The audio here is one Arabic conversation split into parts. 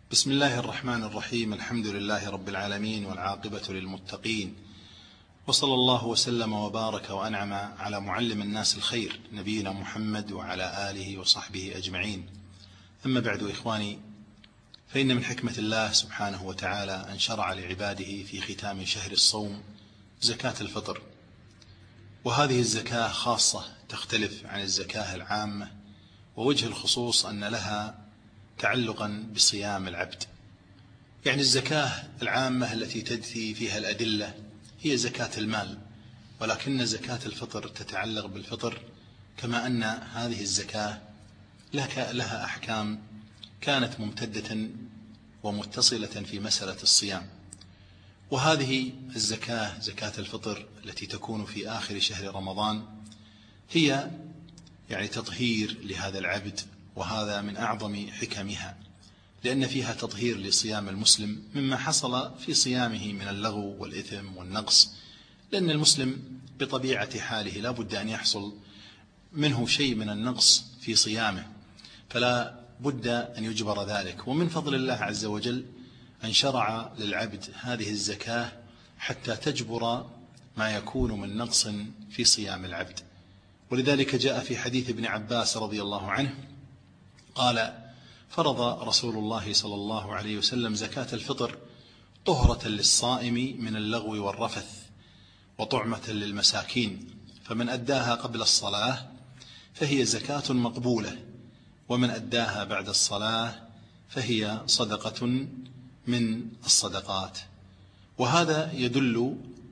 بسم الله الرحمن الرحيم. الحمد لله رب العالمين والعاقبة للمتقين، وصلى الله وسلم وبارك وأنعم على معلم الناس الخير نبينا محمد وعلى آله وصحبه أجمعين. أما بعد إخواني، فإن من حكمة الله سبحانه وتعالى أن شرع لعباده في ختام شهر الصوم زكاة الفطر، وهذه الزكاة خاصة تختلف عن الزكاة العامة، ووجه الخصوص أن لها تعلقا بصيام العبد. يعني الزكاة العامة التي تجثي فيها الأدلة هي زكاة المال، ولكن زكاة الفطر تتعلق بالفطر، كما أن هذه الزكاة لها أحكام كانت ممتدة ومتصلة في مسألة الصيام. وهذه الزكاة زكاة الفطر التي تكون في آخر شهر رمضان هي يعني تطهير لهذا العبد، وهذا من أعظم حكمها، لأن فيها تطهير لصيام المسلم مما حصل في صيامه من اللغو والإثم والنقص، لأن المسلم بطبيعة حاله لا بد أن يحصل منه شيء من النقص في صيامه، فلا بد أن يجبر ذلك. ومن فضل الله عز وجل أن شرع للعبد هذه الزكاة حتى تجبر ما يكون من نقص في صيام العبد. ولذلك جاء في حديث ابن عباس رضي الله عنه قال: فرض رسول الله صلى الله عليه وسلم زكاة الفطر طهرة للصائم من اللغو والرفث، وطعمة للمساكين، فمن أداها قبل الصلاة فهي زكاة مقبولة، ومن أداها بعد الصلاة فهي صدقة من الصدقات. وهذا يدل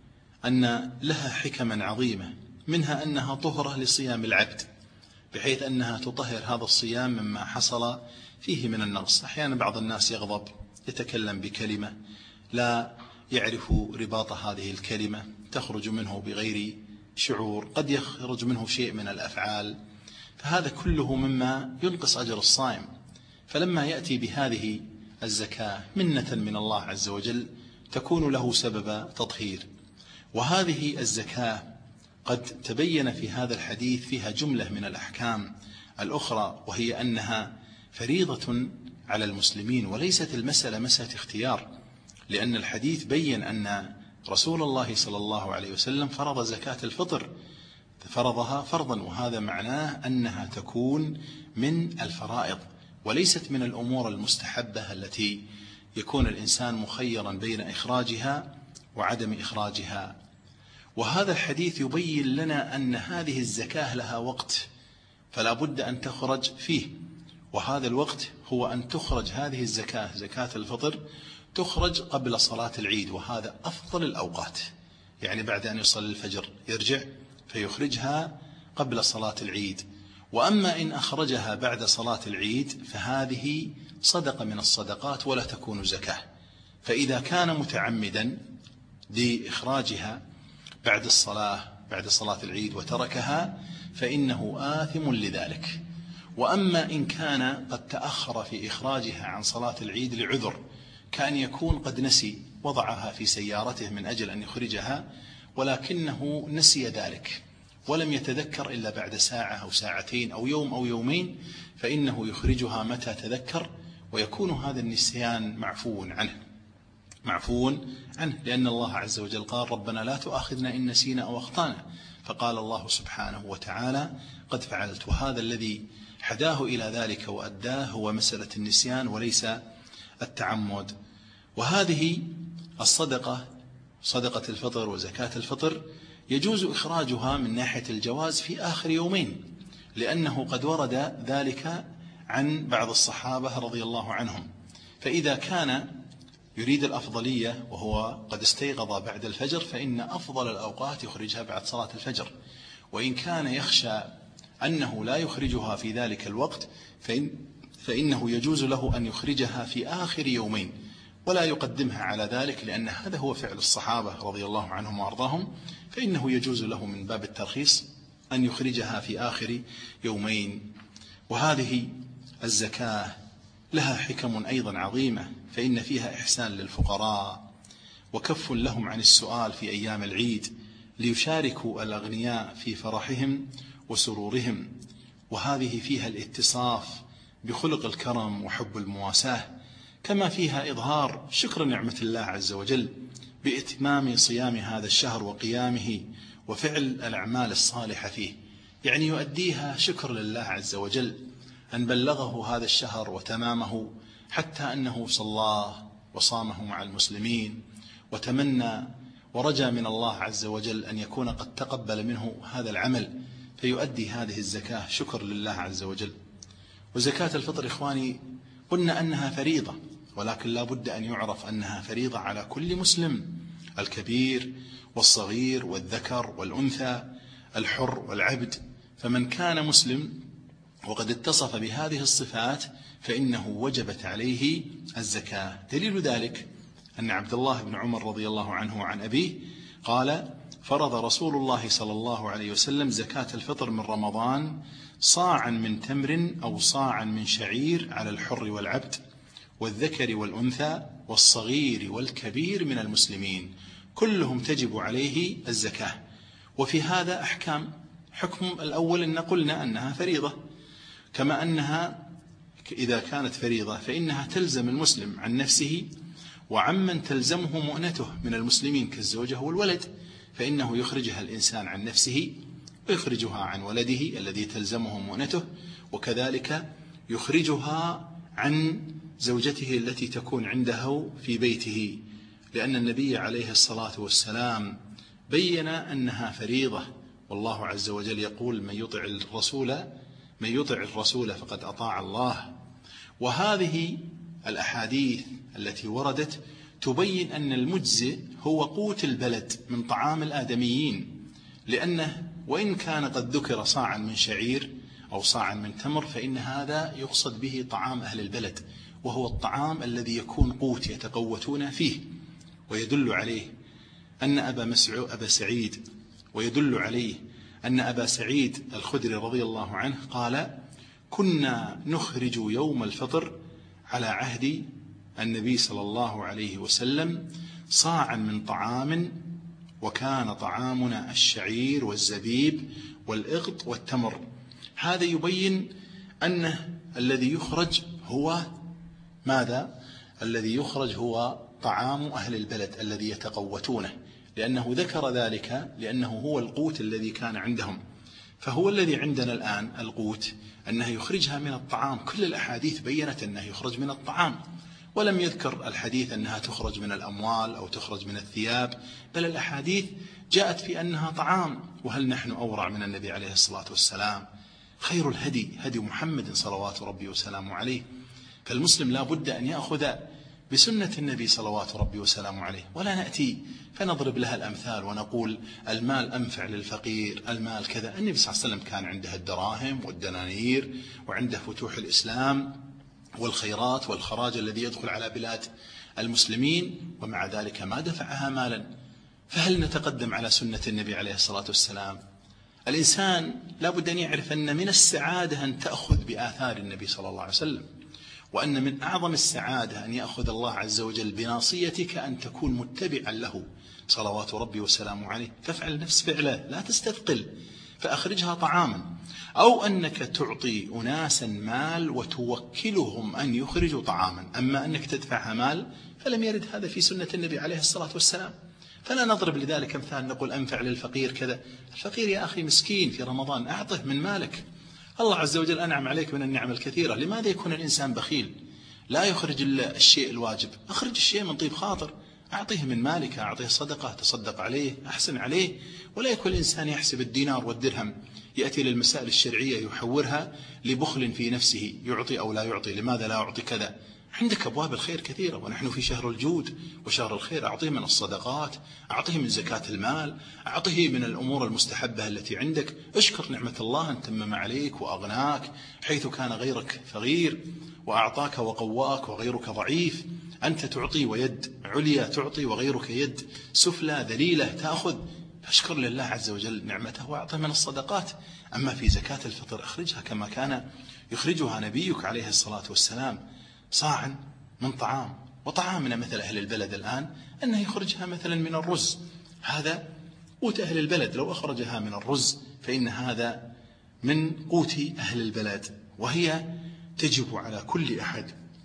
أن لها حكما عظيمة، منها أنها طهرة لصيام العبد، بحيث أنها تطهر هذا الصيام مما حصل فيه من النقص. أحيانا بعض الناس يغضب، يتكلم بكلمة لا يعرف رباط هذه الكلمة، تخرج منه بغير شعور، قد يخرج منه شيء من الأفعال، فهذا كله مما ينقص أجر الصائم. فلما يأتي بهذه الزكاة منة من الله عز وجل تكون له سبب تطهير. وهذه الزكاة قد تبين في هذا الحديث فيها جملة من الأحكام الأخرى، وهي أنها فريضة على المسلمين، وليست المسألة مسألة اختيار، لأن الحديث بين أن رسول الله صلى الله عليه وسلم فرض زكاة الفطر، فرضها فرضا، وهذا معناه أنها تكون من الفرائض وليست من الأمور المستحبة التي يكون الإنسان مخيرا بين إخراجها وعدم إخراجها. وهذا الحديث يبين لنا أن هذه الزكاة لها وقت، فلا بد أن تخرج فيه، وهذا الوقت هو أن تخرج هذه الزكاة زكاة الفطر تخرج قبل صلاة العيد، وهذا أفضل الأوقات، يعني بعد أن يصلي الفجر يرجع فيخرجها قبل صلاة العيد. وأما إن أخرجها بعد صلاة العيد فهذه صدقة من الصدقات ولا تكون زكاة. فإذا كان متعمدا لإخراجها بعد صلاة العيد وتركها فإنه آثم لذلك. وأما إن كان قد تأخر في إخراجها عن صلاة العيد لعذر، كان يكون قد نسي، وضعها في سيارته من أجل أن يخرجها، ولكنه نسي ذلك ولم يتذكر إلا بعد ساعة أو ساعتين أو يوم أو يومين، فإنه يخرجها متى تذكر، ويكون هذا النسيان معفو عنه، لأن الله عز وجل قال: ربنا لا تؤاخذنا إن نسينا أو أخطأنا، فقال الله سبحانه وتعالى: قد فعلت. وهذا الذي حداه إلى ذلك وأداه هو مسألة النسيان وليس التعمد. وهذه الصدقة، صدقة الفطر وزكاة الفطر، يجوز إخراجها من ناحية الجواز في آخر يومين، لأنه قد ورد ذلك عن بعض الصحابة رضي الله عنهم. فإذا كان يريد الأفضلية وهو قد استيقظ بعد الفجر فإن أفضل الأوقات يخرجها بعد صلاة الفجر، وإن كان يخشى أنه لا يخرجها في ذلك الوقت فإنه يجوز له أن يخرجها في آخر يومين ولا يقدمها على ذلك، لأن هذا هو فعل الصحابة رضي الله عنهم وأرضاهم، فإنه يجوز له من باب الترخيص أن يخرجها في آخر يومين. وهذه الزكاة لها حكم أيضا عظيمة، فإن فيها إحسان للفقراء، وكف لهم عن السؤال في أيام العيد، ليشاركوا الأغنياء في فرحهم وسرورهم. وهذه فيها الاتصاف بخلق الكرم وحب المواساة، كما فيها إظهار شكر نعمة الله عز وجل بإتمام صيام هذا الشهر وقيامه وفعل الأعمال الصالحة فيه، يعني يؤديها شكر لله عز وجل أن بلغه هذا الشهر وتمامه، حتى أنه صلاه وصامه مع المسلمين وتمنى ورجى من الله عز وجل أن يكون قد تقبل منه هذا العمل، فيؤدي هذه الزكاة شكر لله عز وجل. وزكاة الفطر إخواني قلنا أنها فريضة، ولكن لا بد أن يعرف أنها فريضة على كل مسلم، الكبير والصغير والذكر والأنثى، الحر والعبد. فمن كان مسلم وقد اتصف بهذه الصفات فإنه وجبت عليه الزكاة. دليل ذلك أن عبد الله بن عمر رضي الله عنه عن أبيه قال: فرض رسول الله صلى الله عليه وسلم زكاة الفطر من رمضان صاعا من تمر أو صاعا من شعير على الحر والعبد والذكر والأنثى والصغير والكبير من المسلمين، كلهم تجب عليه الزكاة. وفي هذا أحكام. حكم الأول أن قلنا أنها فريضة، كما أنها إذا كانت فريضة فإنها تلزم المسلم عن نفسه وعمن تلزمه مؤنته من المسلمين كالزوجة والولد، فإنه يخرجها الإنسان عن نفسه ويخرجها عن ولده الذي تلزمه مؤنته، وكذلك يخرجها عن زوجته التي تكون عنده في بيته، لأن النبي عليه الصلاة والسلام بين أنها فريضة. والله عز وجل يقول: من يطع الرسول فقد أطاع الله. وهذه الأحاديث التي وردت تبين أن المجزئ هو قوت البلد من طعام الآدميين، لأنه وإن كان قد ذكر صاعا من شعير أو صاعا من تمر فإن هذا يقصد به طعام أهل البلد، وهو الطعام الذي يكون قوت يتقوتون فيه. ويدل عليه أن أبا سعيد الخدري رضي الله عنه قال: كنا نخرج يوم الفطر على عهد النبي صلى الله عليه وسلم صاعا من طعام، وكان طعامنا الشعير والزبيب والإغط والتمر. هذا يبين أن الذي يخرج هو ماذا؟ الذي يخرج هو طعام أهل البلد الذي يتقوتونه، لأنه ذكر ذلك لأنه هو القوت الذي كان عندهم. فهو الذي عندنا الآن القوت أنه يخرجها من الطعام. كل الأحاديث بيّنت أنه يخرج من الطعام، ولم يذكر الحديث أنها تخرج من الأموال أو تخرج من الثياب، بل الأحاديث جاءت في أنها طعام. وهل نحن أورع من النبي عليه الصلاة والسلام؟ خير الهدي هدي محمد صلوات ربي وسلامه عليه. فالمسلم لا بد أن يأخذ بسنة النبي صلوات ربي وسلامه عليه، ولا نأتي فنضرب لها الأمثال ونقول المال أنفع للفقير، المال كذا. النبي صلى الله عليه وسلم كان عنده الدراهم والدنانير، وعنده فتوح الإسلام والخيرات والخراج الذي يدخل على بلاد المسلمين، ومع ذلك ما دفعها مالا. فهل نتقدم على سنة النبي عليه الصلاة والسلام؟ الإنسان لا بد أن يعرف أن من السعادة أن تأخذ بآثار النبي صلى الله عليه وسلم، وأن من أعظم السعادة أن يأخذ الله عز وجل بناصيتك أن تكون متبعا له صلوات ربي وسلامه عليه. فافعل نفس فعله، لا تستثقل، فأخرجها طعاما. أو أنك تعطي أناسا مال وتوكلهم أن يخرجوا طعاما. أما أنك تدفعها مال فلم يرد هذا في سنة النبي عليه الصلاة والسلام. فلا نضرب لذلك امثال نقول أنفع للفقير كذا. الفقير يا أخي مسكين في رمضان، أعطه من مالك. الله عز وجل أنعم عليك من النعم الكثيرة. لماذا يكون الإنسان بخيل لا يخرج إلا الشيء الواجب؟ أخرج الشيء من طيب خاطر، أعطيه من مالك، أعطيه صدقة، تصدق عليه، أحسن عليه. ولا يكون الإنسان يحسب الدينار والدرهم، يأتي للمسائل الشرعية يحورها لبخل في نفسه، يعطي أو لا يعطي، لماذا لا أعطي كذا. عندك أبواب الخير كثيرة، ونحن في شهر الجود وشهر الخير. أعطيه من الصدقات، أعطيه من زكاة المال، أعطيه من الأمور المستحبة التي عندك. اشكر نعمة الله أن تمم عليك وأغناك، حيث كان غيرك فقير وأعطاك وقواك وغيرك ضعيف. أنت تعطي ويد عليا تعطي، وغيرك يد سفلى ذليلة تأخذ. فاشكر لله عز وجل نعمته وأعطه من الصدقات. أما في زكاة الفطر أخرجها كما كان يخرجها نبيك عليه الصلاة والسلام، صاعا من طعام. وطعامنا مثل أهل البلد الآن أنه يخرجها مثلا من الرز، هذا قوت أهل البلد. لو أخرجها من الرز فإن هذا من قوت أهل البلد، وهي تجب على كل أحد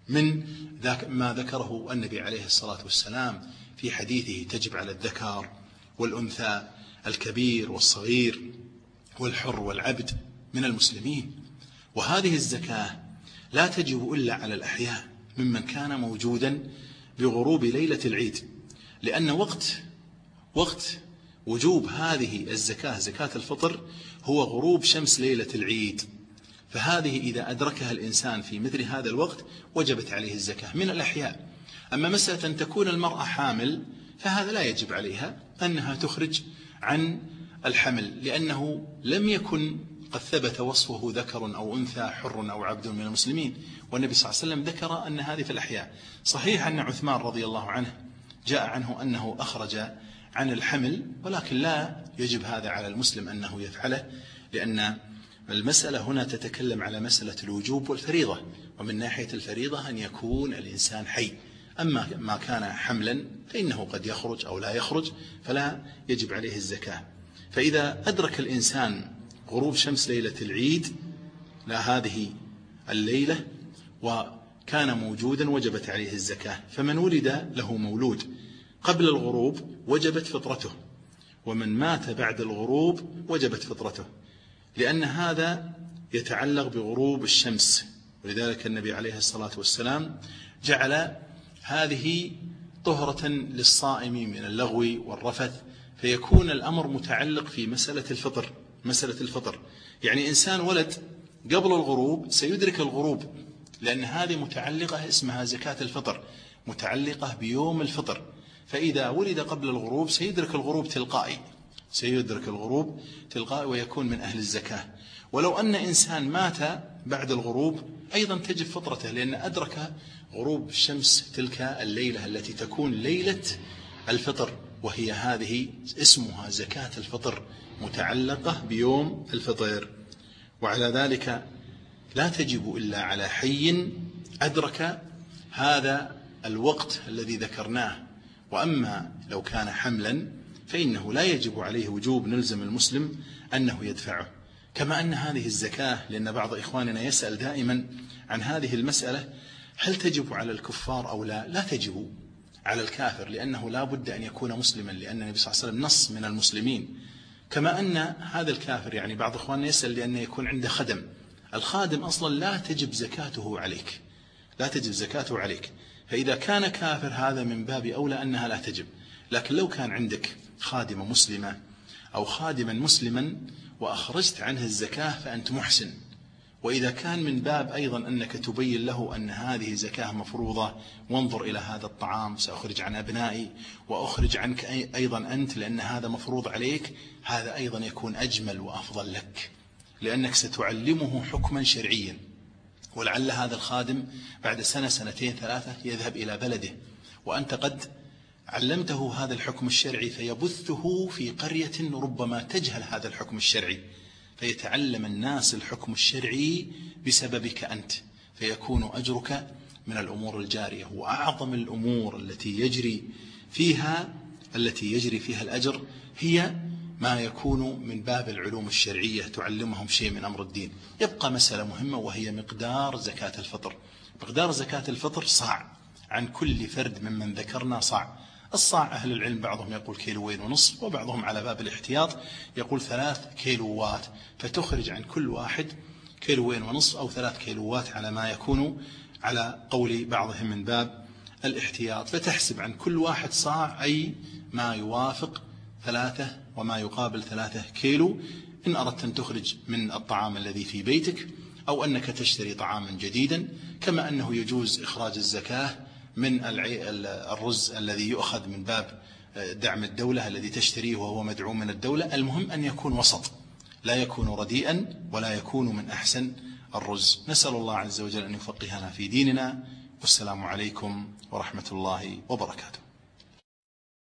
من ما ذكره النبي عليه الصلاة والسلام في حديثه: تجب على الذكر والأنثى، الكبير والصغير، والحر والعبد من المسلمين. وهذه الزكاة لا تجب إلا على الأحياء ممن كان موجودا بغروب ليلة العيد، لأن وقت وجوب هذه الزكاة، زكاة الفطر، هو غروب شمس ليلة العيد. فهذه إذا أدركها الإنسان في مثل هذا الوقت وجبت عليه الزكاة من الأحياء. أما مسألة أن تكون المرأة حامل فهذا لا يجب عليها أنها تخرج عن الحمل، لأنه لم يكن قد ثبت وصفه ذكر أو أنثى، حر أو عبد من المسلمين، والنبي صلى الله عليه وسلم ذكر أن هذه في الأحياء. صحيح أن عثمان رضي الله عنه جاء عنه أنه أخرج عن الحمل، ولكن لا يجب هذا على المسلم أنه يفعله، لأن المسألة هنا تتكلم على مسألة الوجوب والفريضة، ومن ناحية الفريضة أن يكون الإنسان حي. أما ما كان حملا فإنه قد يخرج أو لا يخرج، فلا يجب عليه الزكاة. فإذا أدرك الإنسان غروب شمس ليلة العيد، لا هذه الليلة، وكان موجودا وجبت عليه الزكاة. فمن ولد له مولود قبل الغروب وجبت فطرته، ومن مات بعد الغروب وجبت فطرته، لأن هذا يتعلق بغروب الشمس. ولذلك النبي عليه الصلاة والسلام جعل هذه طهرة للصائم من اللغو والرفث، فيكون الأمر متعلق في مسألة الفطر. يعني إنسان ولد قبل الغروب سيدرك الغروب، لأن هذه متعلقة، اسمها زكاة الفطر، متعلقة بيوم الفطر. فإذا ولد قبل الغروب سيدرك الغروب تلقائي ويكون من أهل الزكاة. ولو أن إنسان مات بعد الغروب أيضا تجب فطرته، لأن أدرك غروب الشمس تلك الليلة التي تكون ليلة الفطر، وهي هذه اسمها زكاة الفطر، متعلقة بيوم الفطر. وعلى ذلك لا تجب إلا على حي أدرك هذا الوقت الذي ذكرناه. وأما لو كان حملا فإنه لا يجب عليه وجوب نلزم المسلم أنه يدفعه. كما أن هذه الزكاة، لأن بعض إخواننا يسأل دائما عن هذه المسألة: هل تجب على الكفار أو لا؟ لا تجب على الكافر، لأنه لا بد أن يكون مسلما، لأن النبي صلى الله عليه وسلم نص من المسلمين. كما أن هذا الكافر، يعني بعض إخواننا يسأل لأنه يكون عنده خدم، الخادم أصلا لا تجب زكاته عليك، فإذا كان كافر هذا من باب أولى أنها لا تجب. لكن لو كان عندك خادمة مسلمة أو خادما مسلما وأخرجت عنه الزكاة فأنت محسن. وإذا كان من باب أيضا أنك تبين له أن هذه زكاة مفروضة، وانظر إلى هذا الطعام سأخرج عن أبنائي وأخرج عنك أيضا أنت لأن هذا مفروض عليك، هذا أيضا يكون أجمل وأفضل لك، لأنك ستعلمه حكما شرعيا. ولعل هذا الخادم بعد سنة، سنتين، 3 يذهب إلى بلده، وأنت قد علمته هذا الحكم الشرعي، فيبثه في قرية ربما تجهل هذا الحكم الشرعي، فيتعلم الناس الحكم الشرعي بسببك أنت، فيكون أجرك من الأمور الجارية. وأعظم الأمور التي يجري فيها الأجر هي ما يكون من باب العلوم الشرعية، تعلمهم شيء من أمر الدين. يبقى مسألة مهمة، وهي مقدار زكاة الفطر. مقدار زكاة الفطر صاع عن كل فرد ممن ذكرنا صاع. الصاع أهل العلم بعضهم يقول 1.5 كيلو، وبعضهم على باب الاحتياط يقول 3 كيلوات، فتخرج عن كل واحد 1.5 كيلو أو 3 كيلوات على ما يكون على قول بعضهم من باب الاحتياط. فتحسب عن كل واحد صاع، أي ما يوافق 3 وما يقابل 3 كيلو، إن أردت أن تخرج من الطعام الذي في بيتك أو أنك تشتري طعاما جديدا. كما أنه يجوز إخراج الزكاة من الرز الذي يؤخذ من باب دعم الدولة الذي تشتريه وهو مدعوم من الدولة. المهم أن يكون وسط، لا يكون رديئا ولا يكون من أحسن الرز. نسأل الله عز وجل أن يفقهنا في ديننا، والسلام عليكم ورحمة الله وبركاته.